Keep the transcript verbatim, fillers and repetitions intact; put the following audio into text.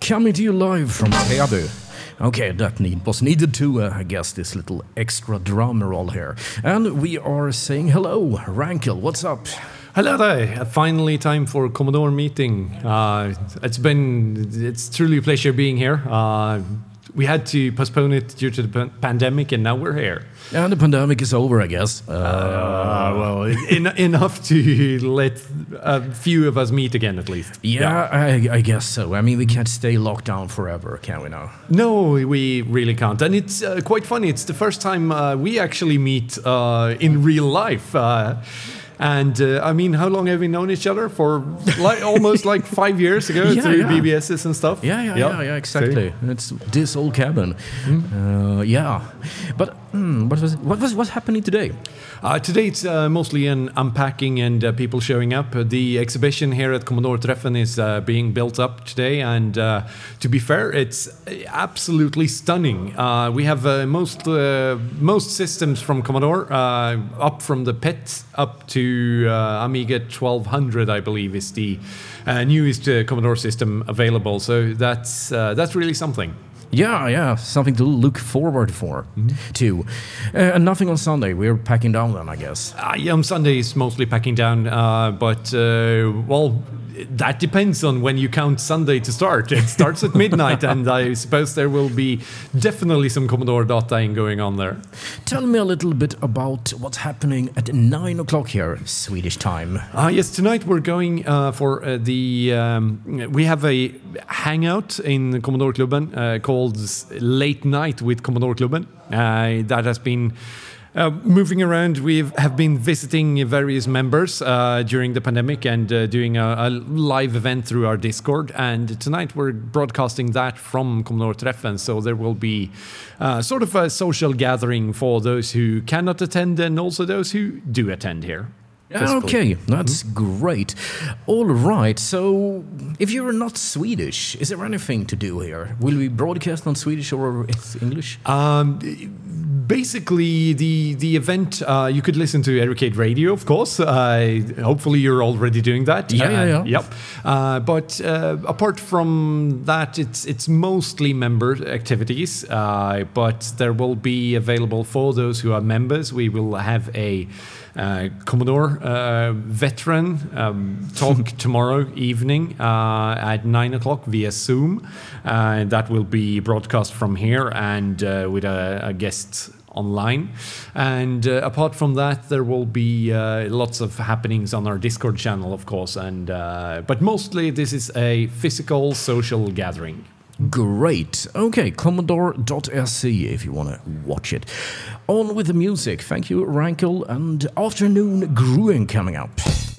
Coming to you live from Täby. Okay, that need was needed to, uh, I guess, this little extra drum roll here. And we are saying hello. Rankel, what's up? Hello there. Finally time for Commodore meeting. Uh, it's been, it's truly a pleasure being here. Uh, we had to postpone it due to the pan- pandemic, and now we're here. And the pandemic is over, I guess. Uh, uh, well, en- enough to let a few of us meet again, at least. Yeah, yeah. I, I guess so. I mean, we can't stay locked down forever, can we now? No, we really can't. And it's uh, quite funny. It's the first time uh, we actually meet uh, in real life. Uh, And uh, I mean, how long have we known each other? For like almost like five years ago yeah, through yeah. B B Ss and stuff. Yeah, yeah, yeah, yeah, yeah exactly. See? It's this old cabin. Mm. Uh, yeah, but mm, what was what was what's happening today? Uh, today it's uh, mostly an unpacking and uh, people showing up. Uh, the exhibition here at Commodore Treffen is uh, being built up today, and uh, to be fair, it's absolutely stunning. Uh, we have uh, most uh, most systems from Commodore, uh, up from the P E T up to uh, Amiga twelve hundred, I believe, is the uh, newest uh, Commodore system available. So that's uh, that's really something. Yeah, yeah, something to look forward for, mm-hmm. too. Uh, and nothing on Sunday. We're packing down then, I guess. Uh, yeah, on Sunday is mostly packing down, uh, but uh, well, that depends on when you count Sunday to start. It starts at midnight, and I suppose there will be definitely some Commodore dataing going on there. Tell me a little bit about what's happening at nine o'clock here, Swedish time. Uh, yes, tonight we're going uh, for uh, the... Um, we have a hangout in Commodore Klubben uh, called Late Night with Commodore Klubben. Uh, that has been... Uh, moving around, we have been visiting various members uh, during the pandemic and uh, doing a, a live event through our Discord. And tonight we're broadcasting that from Commodore Treffen, so there will be uh, sort of a social gathering for those who cannot attend and also those who do attend here. Okay, that's mm-hmm. great. All right, so if you're not Swedish, is there anything to do here? Will we broadcast on Swedish or English? Um, basically, the the event, uh, you could listen to Arcade Radio, of course. Uh, hopefully, you're already doing that. Yeah, uh, yeah, yeah. Yep. Uh, but uh, apart from that, it's it's mostly member activities. Uh, but there will be available for those who are members. We will have a Uh, Commodore uh, veteran um, talk tomorrow evening uh, at nine o'clock via Zoom. Uh, that will be broadcast from here and uh, with a, a guest online. And uh, apart from that, there will be uh, lots of happenings on our Discord channel, of course. And uh, but mostly this is a physical social gathering. Great. Okay, commodore dot s c if you want to watch it. On with the music. Thank you, Rankel, and Afternoon Gruen coming up.